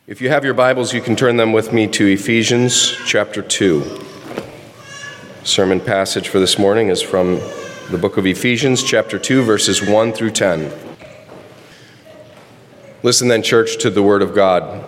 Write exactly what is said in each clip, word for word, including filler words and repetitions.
If you have your Bibles, you can turn them with me to Ephesians chapter two. Sermon passage for this morning is from the book of Ephesians chapter two, verses one through ten. Listen then, church, to the word of God.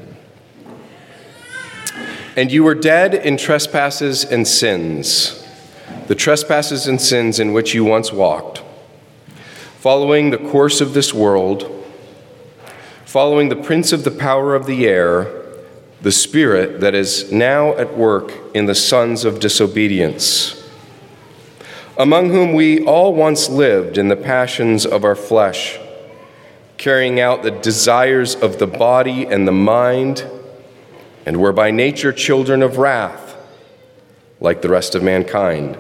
And you were dead in trespasses and sins, the trespasses and sins in which you once walked, following the course of this world, following the prince of the power of the air, the spirit that is now at work in the sons of disobedience, among whom we all once lived in the passions of our flesh, carrying out the desires of the body and the mind, and were by nature children of wrath, like the rest of mankind.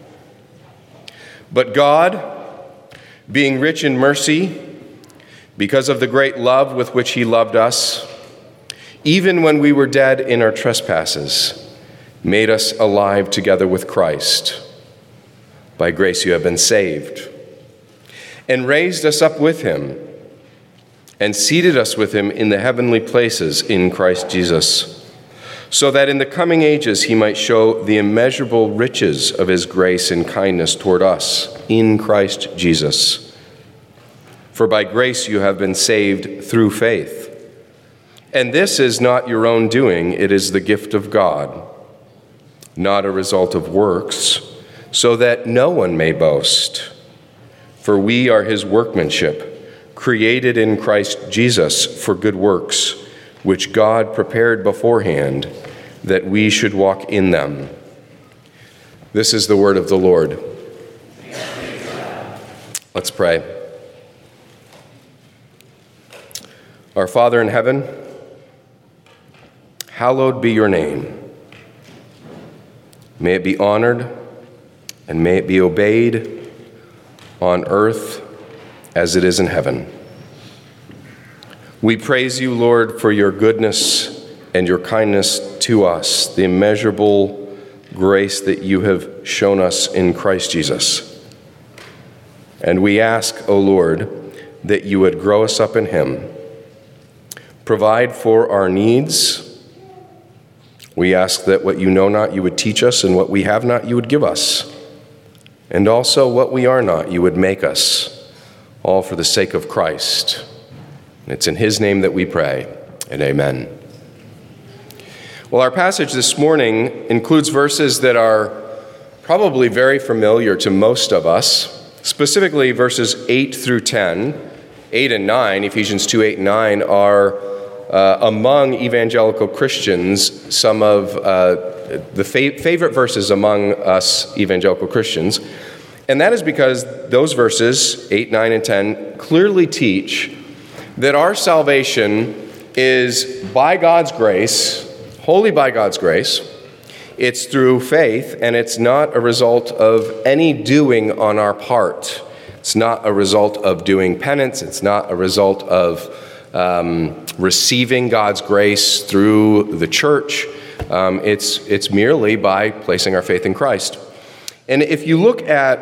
But God, being rich in mercy, because of the great love with which he loved us, even when we were dead in our trespasses, made us alive together with Christ. By grace you have been saved, and raised us up with him, and seated us with him in the heavenly places in Christ Jesus, so that in the coming ages he might show the immeasurable riches of his grace and kindness toward us in Christ Jesus. For by grace you have been saved through faith. And this is not your own doing, it is the gift of God, not a result of works, so that no one may boast. For we are his workmanship, created in Christ Jesus for good works, which God prepared beforehand that we should walk in them. This is the word of the Lord. Let's pray. Our Father in heaven, hallowed be your name. May it be honored and may it be obeyed on earth as it is in heaven. We praise you, Lord, for your goodness and your kindness to us, the immeasurable grace that you have shown us in Christ Jesus. And we ask, O Lord, that you would grow us up in him. Provide for our needs. We ask that what you know not, you would teach us, and what we have not, you would give us. And also what we are not, you would make us, all for the sake of Christ. And it's in his name that we pray, and amen. Well, our passage this morning includes verses that are probably very familiar to most of us, specifically verses eight through ten. eight and nine, Ephesians two, eight and nine, are Uh, among evangelical Christians, some of uh, the fa- favorite verses among us evangelical Christians. And that is because those verses, eight, nine, and ten, clearly teach that our salvation is by God's grace, wholly by God's grace. It's through faith, and it's not a result of any doing on our part. It's not a result of doing penance. It's not a result of Um, receiving God's grace through the church. Um, it's, it's merely by placing our faith in Christ. And if you look at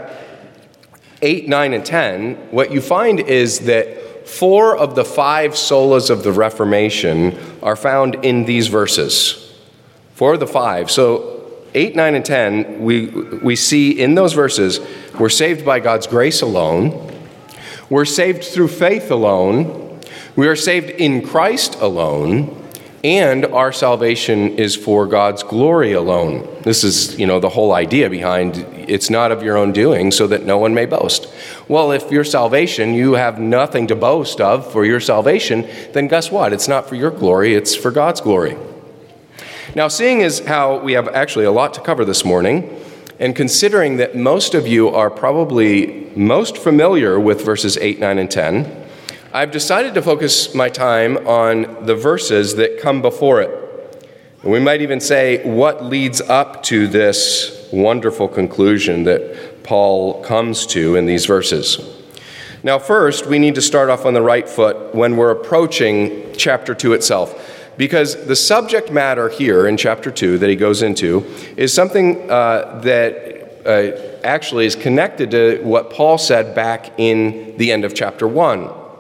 eight, nine, and ten, what you find is that four of the five solas of the Reformation are found in these verses. Four of the five. So eight, nine, and ten, we, we see in those verses, we're saved by God's grace alone. We're saved through faith alone. We are saved in Christ alone, and our salvation is for God's glory alone. This is, you know, the whole idea behind it's not of your own doing so that no one may boast. Well, if your salvation, you have nothing to boast of for your salvation, then guess what? It's not for your glory, it's for God's glory. Now, seeing as how we have actually a lot to cover this morning, and considering that most of you are probably most familiar with verses eight, nine, and ten, I've decided to focus my time on the verses that come before it. And we might even say what leads up to this wonderful conclusion that Paul comes to in these verses. Now, first, we need to start off on the right foot when we're approaching chapter two itself, because the subject matter here in chapter two that he goes into is something uh, that uh, actually is connected to what Paul said back in the end of chapter one.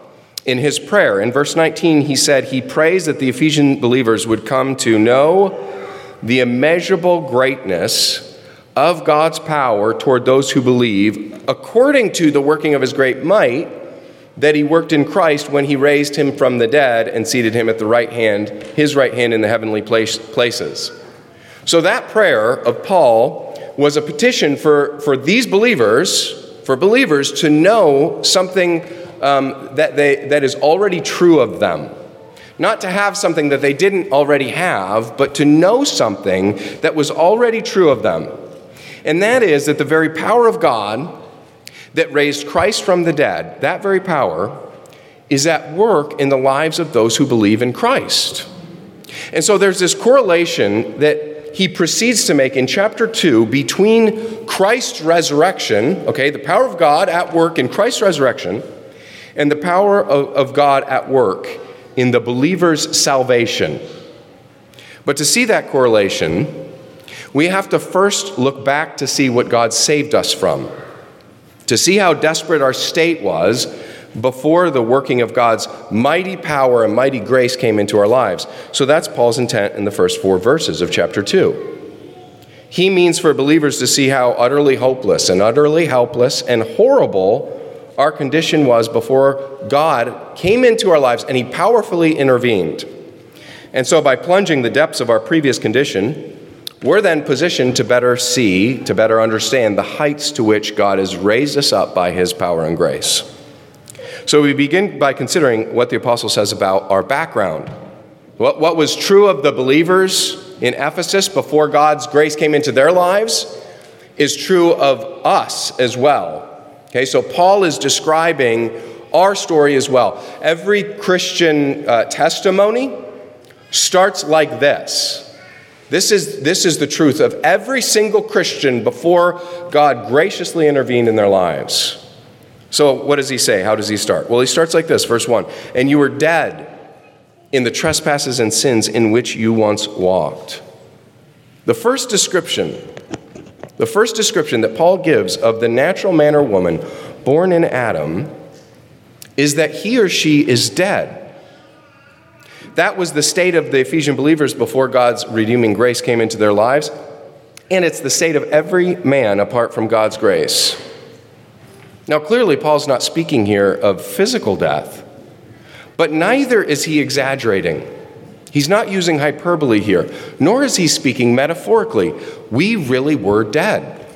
in his prayer. In verse nineteen, he said he prays that the Ephesian believers would come to know the immeasurable greatness of God's power toward those who believe, according to the working of his great might that he worked in Christ when he raised him from the dead and seated him at the right hand, his right hand in the heavenly place, places. So that prayer of Paul was a petition for, for these believers, for believers to know something um, that they that is already true of them. Not to have something that they didn't already have, but to know something that was already true of them. And that is that the very power of God that raised Christ from the dead, that very power is at work in the lives of those who believe in Christ. And so there's this correlation that he proceeds to make in chapter two between Christ's resurrection, okay, the power of God at work in Christ's resurrection, and the power of, of God at work in the believer's salvation. But to see that correlation, we have to first look back to see what God saved us from, to see how desperate our state was before the working of God's mighty power and mighty grace came into our lives. So that's Paul's intent in the first four verses of chapter two. He means for believers to see how utterly hopeless and utterly helpless and horrible our condition was before God came into our lives and he powerfully intervened. And so by plunging the depths of our previous condition, we're then positioned to better see, to better understand the heights to which God has raised us up by his power and grace. So we begin by considering what the apostle says about our background. What, what was true of the believers in Ephesus before God's grace came into their lives is true of us as well. Okay, so Paul is describing our story as well. Every Christian uh, testimony starts like this. This is, this is the truth of every single Christian before God graciously intervened in their lives. So what does he say? How does he start? Well, he starts like this, verse one. And you were dead in the trespasses and sins in which you once walked. The first description, the first description that Paul gives of the natural man or woman born in Adam is that he or she is dead. That was the state of the Ephesian believers before God's redeeming grace came into their lives, and it's the state of every man apart from God's grace. Now, clearly, Paul's not speaking here of physical death, but neither is he exaggerating. He's not using hyperbole here, nor is he speaking metaphorically. We really were dead.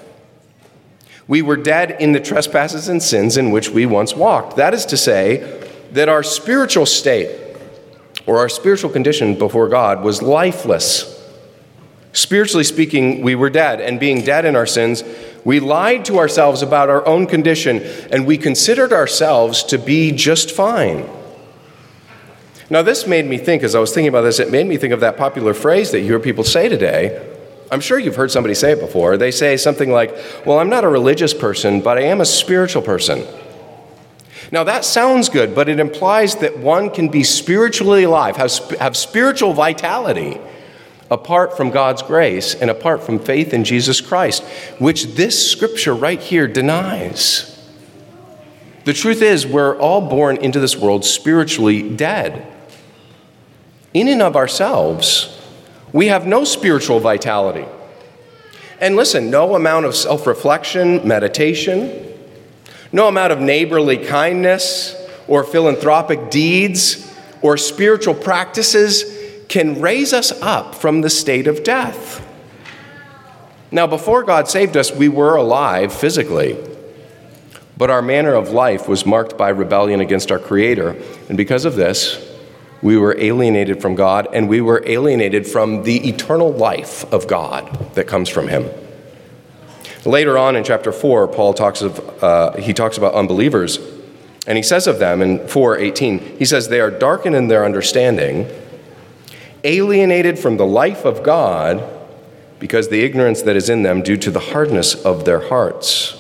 We were dead in the trespasses and sins in which we once walked. That is to say that our spiritual state, or our spiritual condition before God, was lifeless. Spiritually speaking, we were dead, and being dead in our sins, we lied to ourselves about our own condition, and we considered ourselves to be just fine. Now, this made me think, as I was thinking about this, it made me think of that popular phrase that you hear people say today. I'm sure you've heard somebody say it before. They say something like, well, I'm not a religious person, but I am a spiritual person. Now, that sounds good, but it implies that one can be spiritually alive, have, have spiritual vitality, apart from God's grace and apart from faith in Jesus Christ, which this scripture right here denies. The truth is, we're all born into this world spiritually dead. In and of ourselves, we have no spiritual vitality. And listen, no amount of self-reflection, meditation, no amount of neighborly kindness or philanthropic deeds or spiritual practices can raise us up from the state of death. Now, before God saved us, we were alive physically, but our manner of life was marked by rebellion against our Creator, and because of this, we were alienated from God, and we were alienated from the eternal life of God that comes from Him. Later on in chapter four, Paul talks of uh, he talks about unbelievers, and he says of them in four eighteen, he says, they are darkened in their understanding, alienated from the life of God because the ignorance that is in them due to the hardness of their hearts.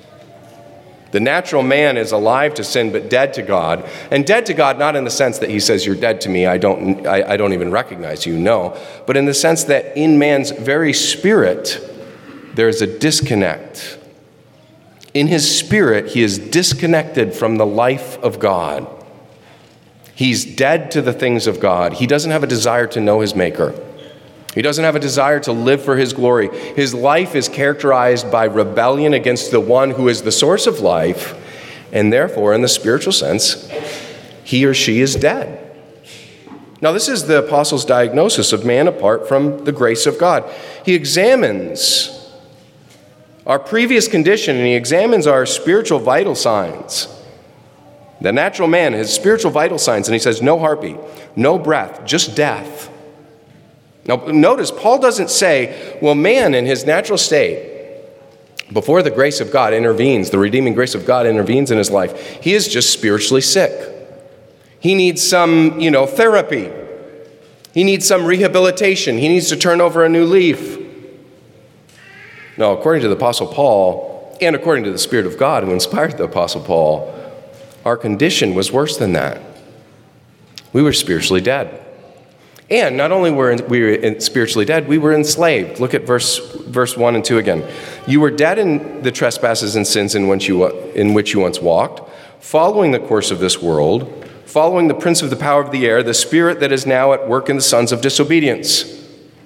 The natural man is alive to sin, but dead to God. And dead to God, not in the sense that he says, you're dead to me, I don't, I, I don't even recognize you, no. But in the sense that in man's very spirit, there is a disconnect. In his spirit, he is disconnected from the life of God. He's dead to the things of God. He doesn't have a desire to know his Maker. He doesn't have a desire to live for his glory. His life is characterized by rebellion against the one who is the source of life, and therefore, in the spiritual sense, he or she is dead. Now, this is the apostle's diagnosis of man apart from the grace of God. He examines our previous condition, and he examines our spiritual vital signs. The natural man has spiritual vital signs, and he says no heartbeat, no breath, just death. Now, notice, Paul doesn't say, well, man in his natural state, before the grace of God intervenes, the redeeming grace of God intervenes in his life, he is just spiritually sick. He needs some, you know, therapy. He needs some rehabilitation. He needs to turn over a new leaf. No, according to the Apostle Paul, and according to the Spirit of God who inspired the Apostle Paul, our condition was worse than that. We were spiritually dead. And not only were we were spiritually dead, we were enslaved. Look at verse verse one and two again. You were dead in the trespasses and sins in which you, in which you once walked, following the course of this world, following the prince of the power of the air, the spirit that is now at work in the sons of disobedience.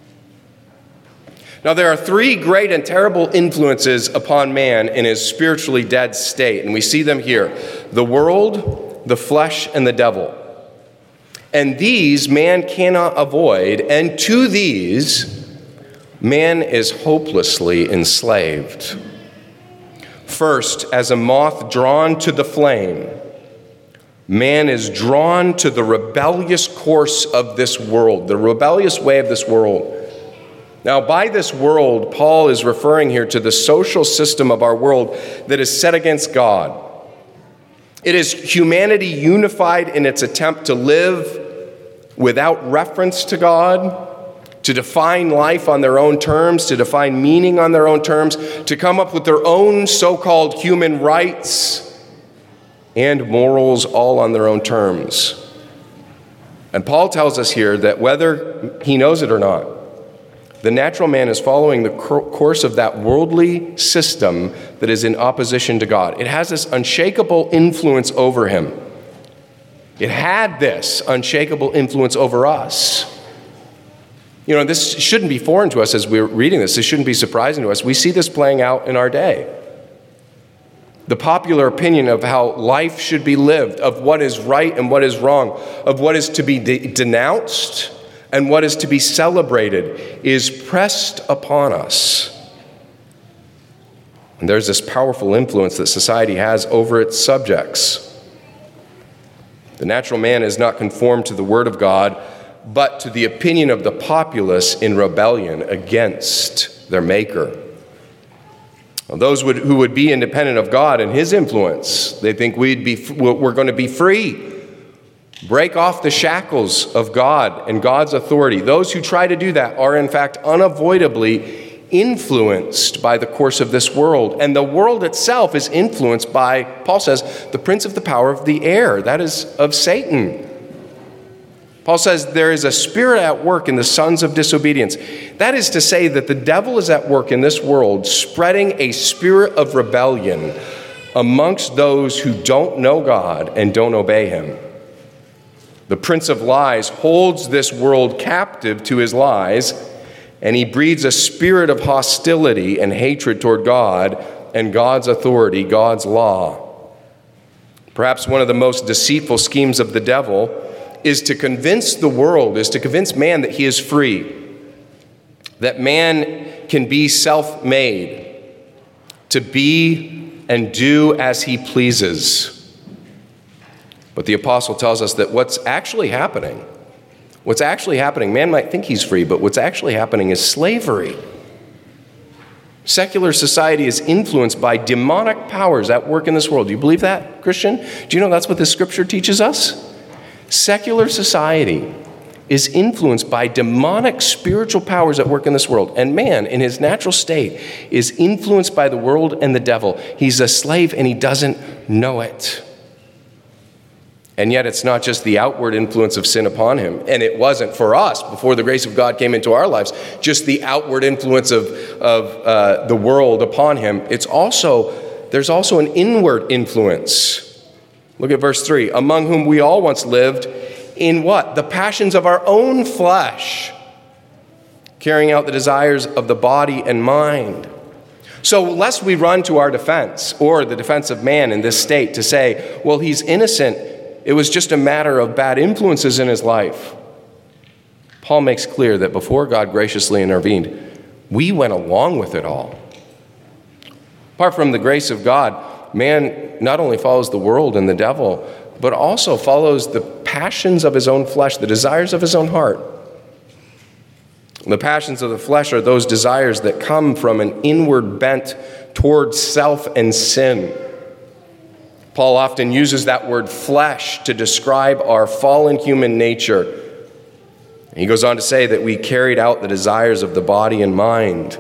Now, there are three great and terrible influences upon man in his spiritually dead state, and we see them here: the world, the flesh, and the devil. And these man cannot avoid, and to these man is hopelessly enslaved. First, as a moth drawn to the flame, man is drawn to the rebellious course of this world, the rebellious way of this world. Now, by this world, Paul is referring here to the social system of our world that is set against God. It is humanity unified in its attempt to live without reference to God, to define life on their own terms, to define meaning on their own terms, to come up with their own so-called human rights and morals all on their own terms. And Paul tells us here that whether he knows it or not, the natural man is following the course of that worldly system that is in opposition to God. It has this unshakable influence over him. It had this unshakable influence over us. You know, this shouldn't be foreign to us as we're reading this. This shouldn't be surprising to us. We see this playing out in our day. The popular opinion of how life should be lived, of what is right and what is wrong, of what is to be de- denounced and what is to be celebrated, is pressed upon us. And there's this powerful influence that society has over its subjects. The natural man is not conformed to the word of God, but to the opinion of the populace in rebellion against their Maker. Well, those would, who would be independent of God and his influence, they think we'd be, we're going to be free. Break off the shackles of God and God's authority. Those who try to do that are, in fact, unavoidably influenced by the course of this world. And the world itself is influenced by, Paul says, the prince of the power of the air. That is of Satan. Paul says there is a spirit at work in the sons of disobedience. That is to say that the devil is at work in this world, spreading a spirit of rebellion amongst those who don't know God and don't obey him. The prince of lies holds this world captive to his lies, and he breeds a spirit of hostility and hatred toward God and God's authority, God's law. Perhaps one of the most deceitful schemes of the devil is to convince the world, is to convince man that he is free, that man can be self-made, to be and do as he pleases. But the apostle tells us that what's actually happening, what's actually happening, man might think he's free, but what's actually happening is slavery. Secular society is influenced by demonic powers at work in this world. Do you believe that, Christian? Do you know that's what this scripture teaches us? Secular society is influenced by demonic spiritual powers at work in this world. And man, in his natural state, is influenced by the world and the devil. He's a slave and he doesn't know it. And yet it's not just the outward influence of sin upon him. And it wasn't for us, before the grace of God came into our lives, just the outward influence of, of uh, the world upon him. It's also, there's also an inward influence Look at verse three. Among whom we all once lived in what? The passions of our own flesh, carrying out the desires of the body and mind. So lest we run to our defense or the defense of man in this state to say, well, he's innocent. It was just a matter of bad influences in his life. Paul makes clear that before God graciously intervened, we went along with it all. Apart from the grace of God, man not only follows the world and the devil, but also follows the passions of his own flesh, the desires of his own heart. The passions of the flesh are those desires that come from an inward bent towards self and sin. Paul often uses that word flesh to describe our fallen human nature. He goes on to say that we carried out the desires of the body and mind.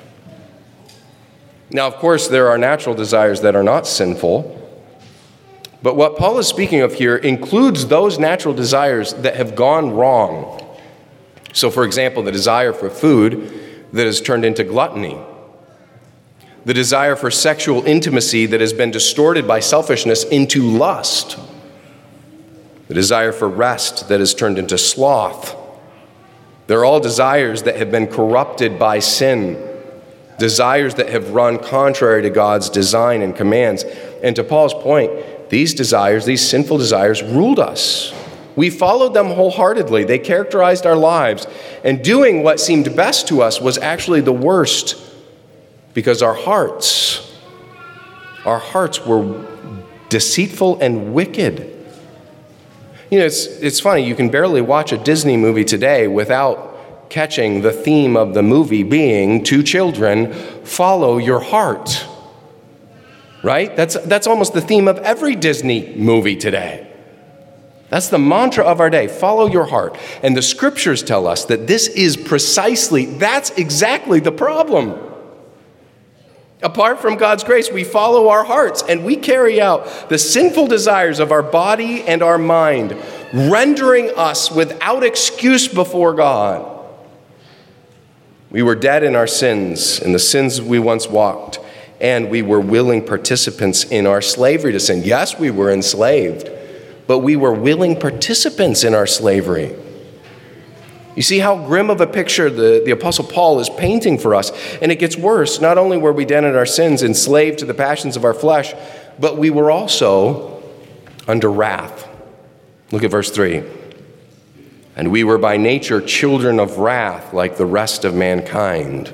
Now, of course, there are natural desires that are not sinful, but what Paul is speaking of here includes those natural desires that have gone wrong. So, for example, the desire for food that has turned into gluttony, the desire for sexual intimacy that has been distorted by selfishness into lust, the desire for rest that has turned into sloth. They're all desires that have been corrupted by sin, desires that have run contrary to God's design and commands. And to Paul's point, these desires, these sinful desires, ruled us. We followed them wholeheartedly. They characterized our lives. And doing what seemed best to us was actually the worst, because our hearts, our hearts were deceitful and wicked. You know, it's it's funny, you can barely watch a Disney movie today without catching the theme of the movie being, to children, follow your heart. Right? That's that's almost the theme of every Disney movie today. That's the mantra of our day, follow your heart. And the scriptures tell us that this is precisely, that's exactly the problem. Apart from God's grace, we follow our hearts and we carry out the sinful desires of our body and our mind, rendering us without excuse before God. We were dead in our sins, in the sins we once walked, and we were willing participants in our slavery to sin. Yes, we were enslaved, but we were willing participants in our slavery. You see how grim of a picture the, the Apostle Paul is painting for us. And it gets worse. Not only were we dead in our sins, enslaved to the passions of our flesh, but we were also under wrath. Look at verse three. And we were by nature children of wrath, like the rest of mankind.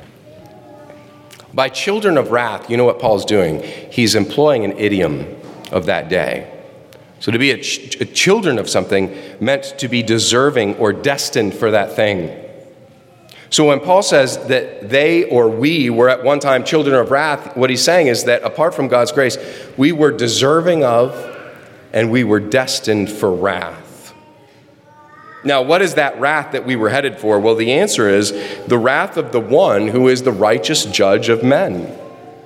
By children of wrath, you know what Paul's doing? He's employing an idiom of that day. So to be a, ch- a children of something meant to be deserving or destined for that thing. So when Paul says that they or we were at one time children of wrath, what he's saying is that apart from God's grace, we were deserving of and we were destined for wrath. Now, what is that wrath that we were headed for? Well, the answer is the wrath of the one who is the righteous judge of men.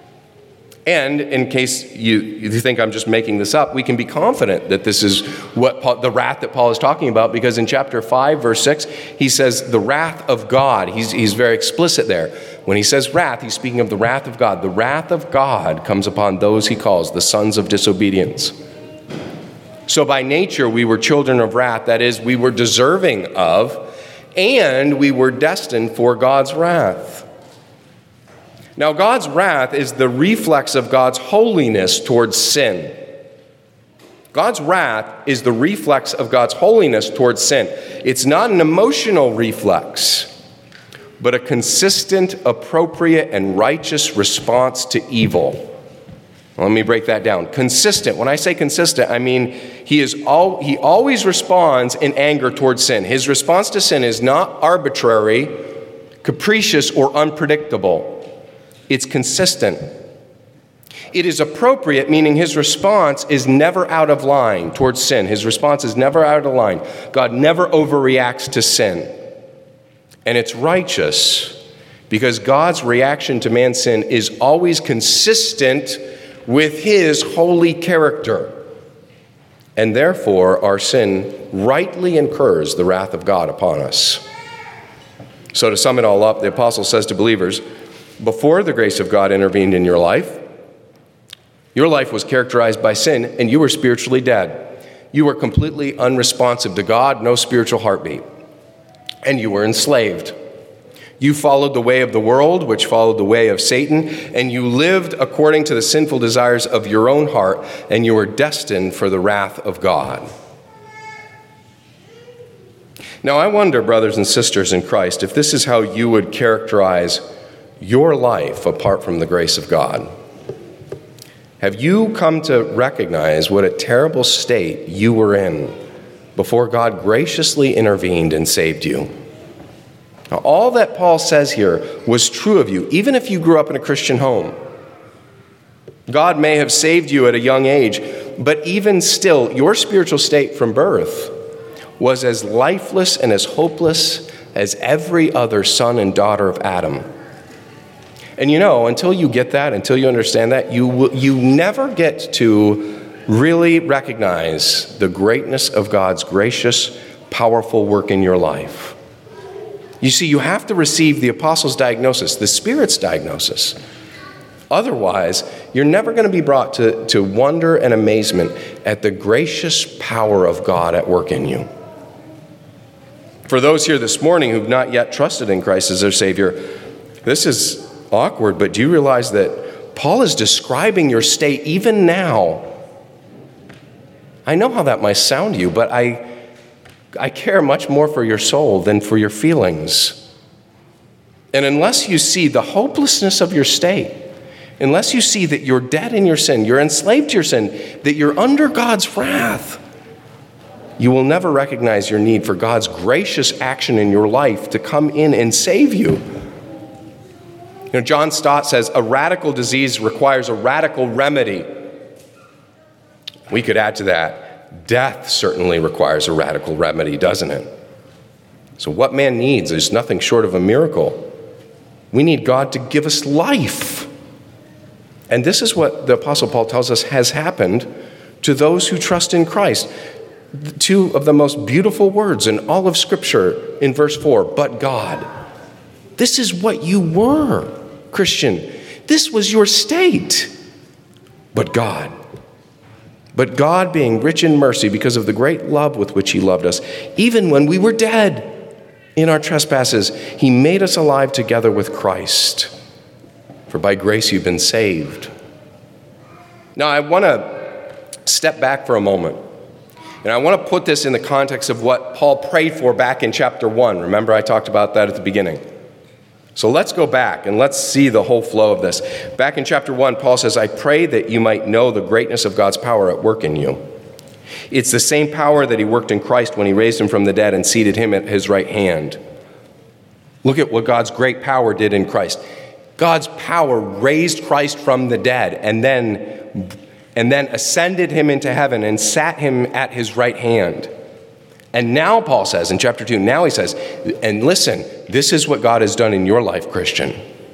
And in case you, you think I'm just making this up, we can be confident that this is what Paul, the wrath that Paul is talking about, because in chapter five, verse six, he says the wrath of God. He's, he's very explicit there. When he says wrath, he's speaking of the wrath of God. The wrath of God comes upon those he calls the sons of disobedience. So by nature, we were children of wrath. That is, we were deserving of, and we were destined for God's wrath. Now, God's wrath is the reflex of God's holiness towards sin. God's wrath is the reflex of God's holiness towards sin. It's not an emotional reflex, but a consistent, appropriate, and righteous response to evil. Let me break that down. Consistent. When I say consistent, I mean he is all, he always responds in anger towards sin. His response to sin is not arbitrary, capricious, or unpredictable. It's consistent. It is appropriate, meaning his response is never out of line towards sin. His response is never out of line. God never overreacts to sin. And it's righteous because God's reaction to man's sin is always consistent with his holy character. And therefore, our sin rightly incurs the wrath of God upon us. So to sum it all up, the apostle says to believers, before the grace of God intervened in your life, Your life was characterized by sin, and you were spiritually dead. You were completely unresponsive to God, no spiritual heartbeat. And you were enslaved. You followed the way of the world, which followed the way of Satan, and you lived according to the sinful desires of your own heart, and you were destined for the wrath of God. Now, I wonder, brothers and sisters in Christ, if this is how you would characterize your life apart from the grace of God. Have you come to recognize what a terrible state you were in before God graciously intervened and saved you? Now, all that Paul says here was true of you, even if you grew up in a Christian home. God may have saved you at a young age, but even still, your spiritual state from birth was as lifeless and as hopeless as every other son and daughter of Adam. And you know, until you get that, until you understand that, you will, you never get to really recognize the greatness of God's gracious, powerful work in your life. You see, you have to receive the apostles' diagnosis, the Spirit's diagnosis. Otherwise, you're never going to be brought to, to wonder and amazement at the gracious power of God at work in you. For those here this morning who've not yet trusted in Christ as their Savior, this is awkward, but do you realize that Paul is describing your state even now? I know how that might sound to you, but I, I care much more for your soul than for your feelings. And unless you see the hopelessness of your state, unless you see that you're dead in your sin, you're enslaved to your sin, that you're under God's wrath, you will never recognize your need for God's gracious action in your life to come in and save you. You know, John Stott says, a radical disease requires a radical remedy. We could add to that, death certainly requires a radical remedy, doesn't it? So what man needs is nothing short of a miracle. We need God to give us life. And this is what the Apostle Paul tells us has happened to those who trust in Christ. Two of the most beautiful words in all of Scripture in verse four, but God. This is what you were, Christian. This was your state. But God. But God, being rich in mercy because of the great love with which he loved us, even when we were dead in our trespasses, he made us alive together with Christ. For by grace you've been saved. Now, I want to step back for a moment. And I want to put this in the context of what Paul prayed for back in chapter one. Remember, I talked about that at the beginning. So let's go back and let's see the whole flow of this. Back in chapter one, Paul says, I pray that you might know the greatness of God's power at work in you. It's the same power that he worked in Christ when he raised him from the dead and seated him at his right hand. Look at what God's great power did in Christ. God's power raised Christ from the dead and then, and then ascended him into heaven and sat him at his right hand. And now Paul says in chapter two, now he says, and listen, this is what God has done in your life, Christian.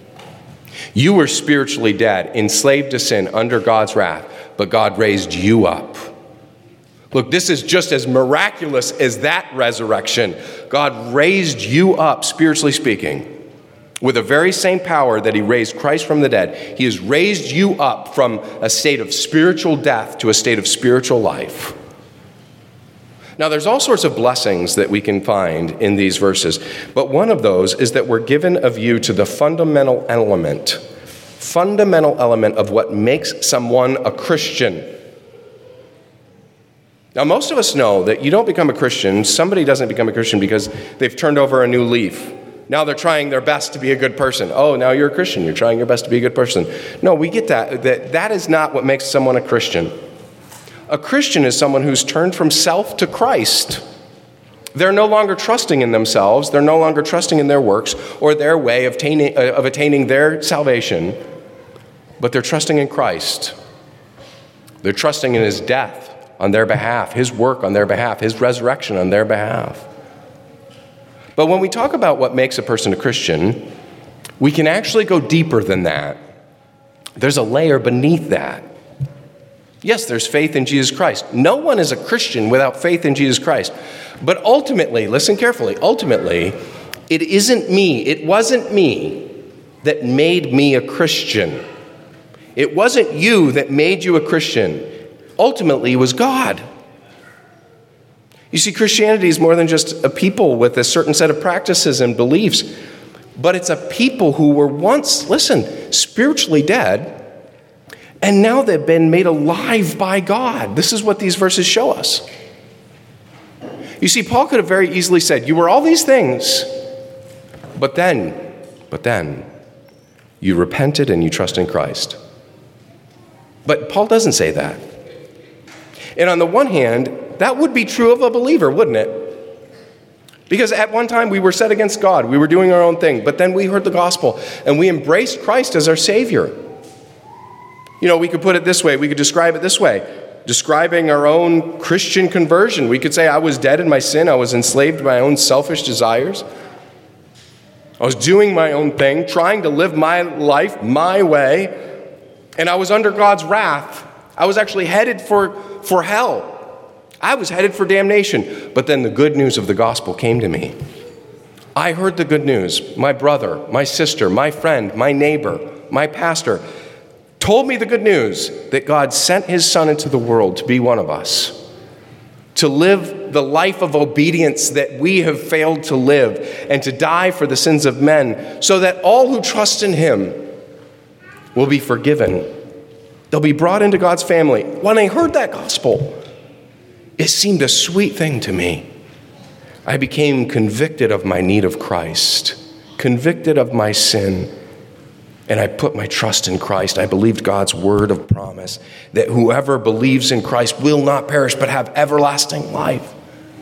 You were spiritually dead, enslaved to sin, under God's wrath, but God raised you up. Look, this is just as miraculous as that resurrection. God raised you up, spiritually speaking, with the very same power that he raised Christ from the dead. He has raised you up from a state of spiritual death to a state of spiritual life. Now, there's all sorts of blessings that we can find in these verses, but one of those is that we're given a view to the fundamental element, fundamental element of what makes someone a Christian. Now, most of us know that you don't become a Christian, somebody doesn't become a Christian because they've turned over a new leaf. Now they're trying their best to be a good person. Oh, now you're a Christian, you're trying your best to be a good person. No, we get that. That, that is not what makes someone a Christian. A Christian is someone who's turned from self to Christ. They're no longer trusting in themselves. They're no longer trusting in their works or their way of attaining, of attaining their salvation, but they're trusting in Christ. They're trusting in his death on their behalf, his work on their behalf, his resurrection on their behalf. But when we talk about what makes a person a Christian, we can actually go deeper than that. There's a layer beneath that. Yes, there's faith in Jesus Christ. No one is a Christian without faith in Jesus Christ. But ultimately, listen carefully, ultimately, it isn't me, it wasn't me that made me a Christian. It wasn't you that made you a Christian. Ultimately, it was God. You see, Christianity is more than just a people with a certain set of practices and beliefs, but it's a people who were once, listen, spiritually dead, and now they've been made alive by God. This is what these verses show us. You see, Paul could have very easily said, you were all these things, but then, but then, you repented and you trust in Christ. But Paul doesn't say that. And on the one hand, that would be true of a believer, wouldn't it? Because at one time we were set against God. We were doing our own thing. But then we heard the gospel and we embraced Christ as our Savior. You know, we could put it this way. We could describe it this way. Describing our own Christian conversion. We could say, I was dead in my sin. I was enslaved to my own selfish desires. I was doing my own thing, trying to live my life my way. And I was under God's wrath. I was actually headed for, for hell. I was headed for damnation. But then the good news of the gospel came to me. I heard the good news. My brother, my sister, my friend, my neighbor, my pastor told me the good news that God sent his Son into the world to be one of us, to live the life of obedience that we have failed to live, and to die for the sins of men, so that all who trust in him will be forgiven. They'll be brought into God's family. When I heard that gospel, it seemed a sweet thing to me. I became convicted of my need of Christ, convicted of my sin, and I put my trust in Christ. I believed God's word of promise that whoever believes in Christ will not perish but have everlasting life.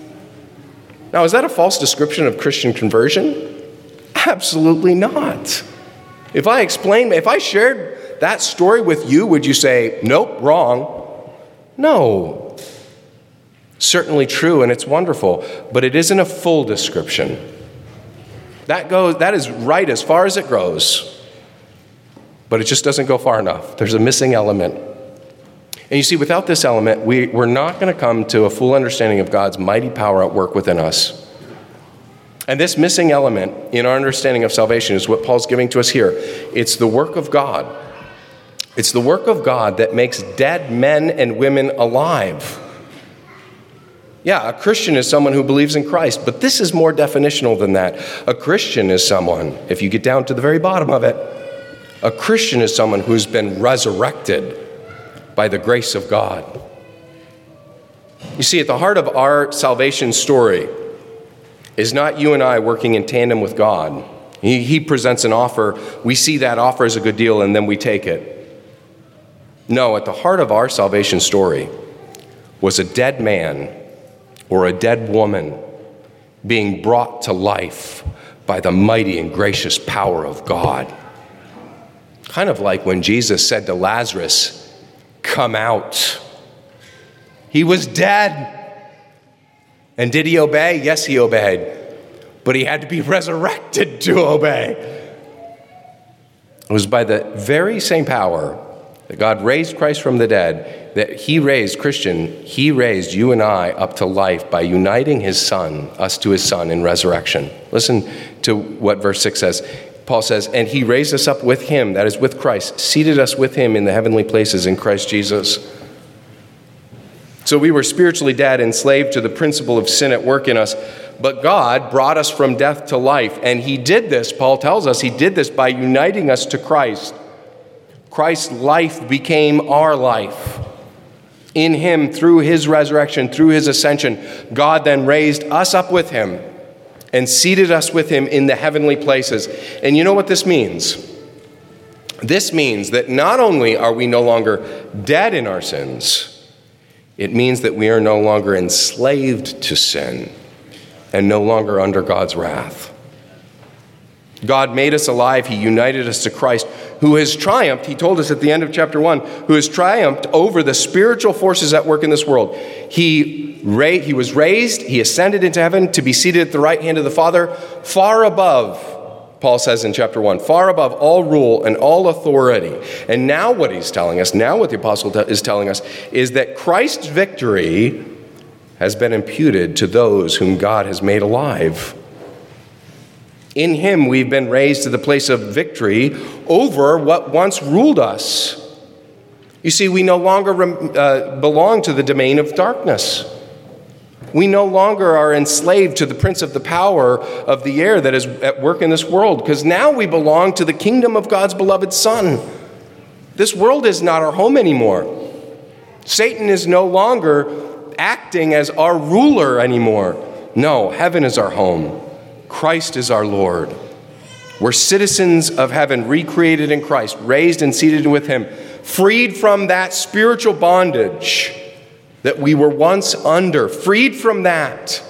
Now, is that a false description of Christian conversion? Absolutely not. If I explained, if I shared that story with you, would you say, nope, wrong? No. Certainly true, and it's wonderful, but it isn't a full description. That goes, that is right as far as it goes, but it just doesn't go far enough. There's a missing element. And you see, without this element, we, we're not going to come to a full understanding of God's mighty power at work within us. And this missing element in our understanding of salvation is what Paul's giving to us here. It's the work of God. It's the work of God that makes dead men and women alive. Yeah, a Christian is someone who believes in Christ, but this is more definitional than that. A Christian is someone, if you get down to the very bottom of it, a Christian is someone who's been resurrected by the grace of God. You see, at the heart of our salvation story is not you and I working in tandem with God. He, he presents an offer. We see that offer as a good deal, and then we take it. No, at the heart of our salvation story was a dead man or a dead woman being brought to life by the mighty and gracious power of God. Kind of like when Jesus said to Lazarus, "Come out." He was dead. And did he obey? Yes, he obeyed. But he had to be resurrected to obey. It was by the very same power that God raised Christ from the dead, that he raised, Christian, he raised you and I up to life by uniting his Son, us to his Son in resurrection. Listen to what verse six says. Paul says, and he raised us up with him, that is with Christ, seated us with him in the heavenly places in Christ Jesus. So we were spiritually dead, enslaved to the principle of sin at work in us, but God brought us from death to life. And he did this, Paul tells us, he did this by uniting us to Christ. Christ's life became our life. In him, through his resurrection, through his ascension, God then raised us up with him and seated us with him in the heavenly places. And you know what this means? This means that not only are we no longer dead in our sins, it means that we are no longer enslaved to sin and no longer under God's wrath. God made us alive. He united us to Christ, who has triumphed, he told us at the end of chapter one, who has triumphed over the spiritual forces at work in this world. He, ra- he was raised, he ascended into heaven to be seated at the right hand of the Father, far above, Paul says in chapter one, far above all rule and all authority. And now what he's telling us, now what the apostle is telling us, is that Christ's victory has been imputed to those whom God has made alive. In him we've been raised to the place of victory over what once ruled us. You see, we no longer uh, belong to the domain of darkness. We no longer are enslaved to the prince of the power of the air that is at work in this world, because now we belong to the kingdom of God's beloved Son. This world is not our home anymore. Satan is no longer acting as our ruler anymore. No, heaven is our home. Christ is our Lord. We're citizens of heaven, recreated in Christ, raised and seated with him, freed from that spiritual bondage that we were once under, freed from that,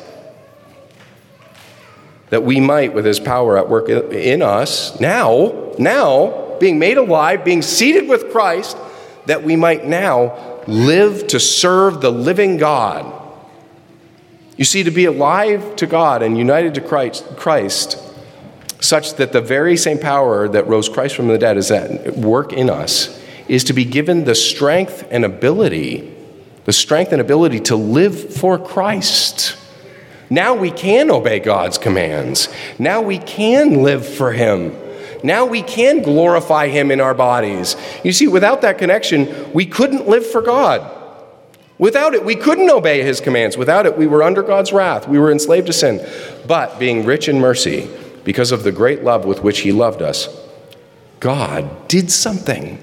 that we might, with his power at work in us, now, now, being made alive, being seated with Christ, that we might now live to serve the living God. You see, to be alive to God and united to Christ, Christ, such that the very same power that rose Christ from the dead is at work in us, is to be given the strength and ability The strength and ability to live for Christ. Now we can obey God's commands. Now we can live for him. Now we can glorify him in our bodies. You see, without that connection, we couldn't live for God. Without it, we couldn't obey his commands. Without it, we were under God's wrath. We were enslaved to sin. But being rich in mercy, because of the great love with which he loved us, God did something.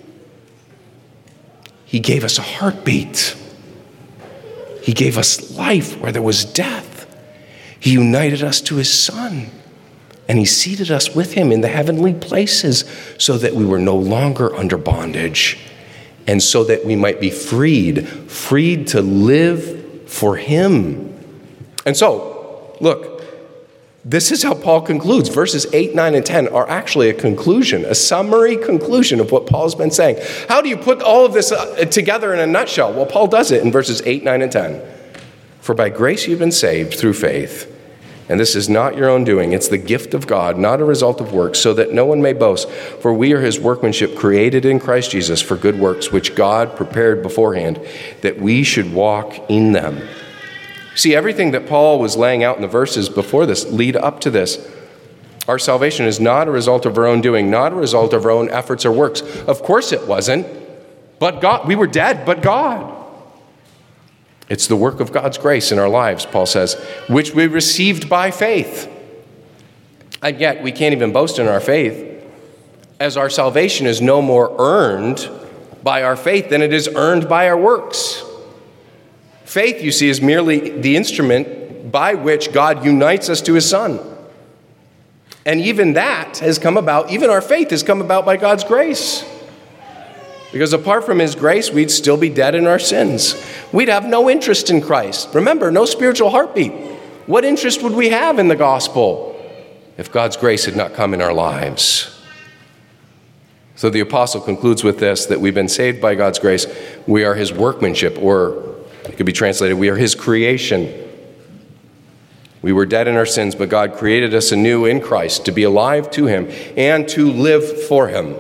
He gave us a heartbeat. He gave us life where there was death. He united us to his Son. And he seated us with him in the heavenly places so that we were no longer under bondage and so that we might be freed, freed to live for him. And so, look, this is how Paul concludes. Verses eight, nine, and ten are actually a conclusion, a summary conclusion of what Paul's been saying. How do you put all of this together in a nutshell? Well, Paul does it in verses eight, nine, and ten. For by grace you've been saved through faith. And this is not your own doing. It's the gift of God, not a result of works, so that no one may boast. For we are his workmanship, created in Christ Jesus for good works, which God prepared beforehand, that we should walk in them. See, everything that Paul was laying out in the verses before this lead up to this. Our salvation is not a result of our own doing, not a result of our own efforts or works. Of course it wasn't. But God, we were dead, but God. It's the work of God's grace in our lives, Paul says, which we received by faith. And yet we can't even boast in our faith, as our salvation is no more earned by our faith than it is earned by our works. Faith, you see, is merely the instrument by which God unites us to his Son. And even that has come about, even our faith has come about by God's grace. Because apart from his grace, we'd still be dead in our sins. We'd have no interest in Christ. Remember, no spiritual heartbeat. What interest would we have in the gospel if God's grace had not come in our lives? So the apostle concludes with this, that we've been saved by God's grace. We are his workmanship, or it could be translated, we are his creation. We were dead in our sins, but God created us anew in Christ to be alive to him and to live for him.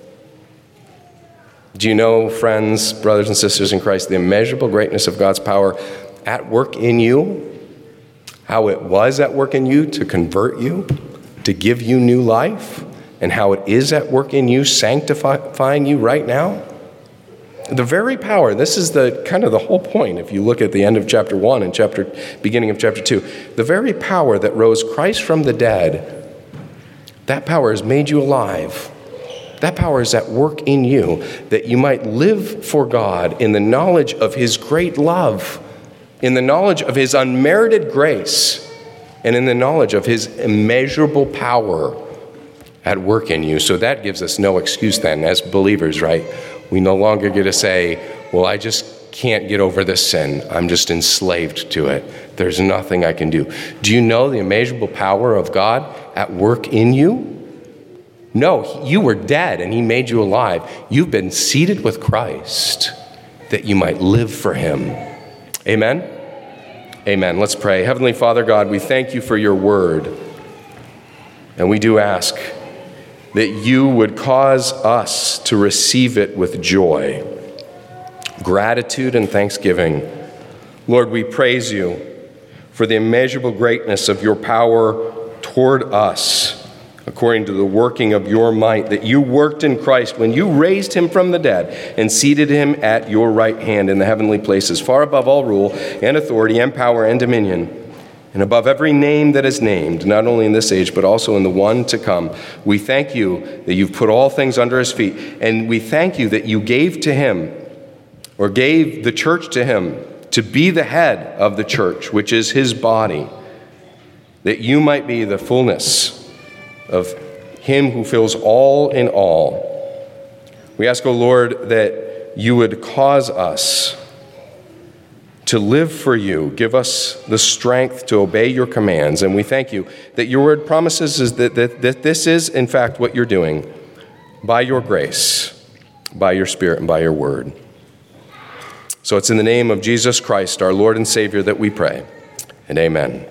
Do you know, friends, brothers and sisters in Christ, the immeasurable greatness of God's power at work in you? How it was at work in you to convert you, to give you new life, and how it is at work in you, sanctifying you right now? The very power, this is the kind of the whole point if you look at the end of chapter one and chapter beginning of chapter two. The very power that rose Christ from the dead, that power has made you alive. That power is at work in you, that you might live for God in the knowledge of his great love, in the knowledge of his unmerited grace, and in the knowledge of his immeasurable power at work in you. So that gives us no excuse then as believers, right? We no longer get to say, well, I just can't get over this sin. I'm just enslaved to it. There's nothing I can do. Do you know the immeasurable power of God at work in you? No, you were dead and he made you alive. You've been seated with Christ that you might live for him. Amen? Amen. Let's pray. Heavenly Father God, we thank you for your word. And we do ask that you would cause us to receive it with joy, gratitude, and thanksgiving. Lord, we praise you for the immeasurable greatness of your power toward us according to the working of your might that you worked in Christ when you raised him from the dead and seated him at your right hand in the heavenly places, far above all rule and authority and power and dominion, and above every name that is named, not only in this age, but also in the one to come. We thank you that you've put all things under his feet, and we thank you that you gave to him, or gave the church to him, to be the head of the church, which is his body, that you might be the fullness of him who fills all in all. We ask, O Lord, that you would cause us to live for you. Give us the strength to obey your commands. And we thank you that your word promises is that, that, that this is, in fact, what you're doing by your grace, by your Spirit, and by your word. So it's in the name of Jesus Christ, our Lord and Savior, that we pray. And amen.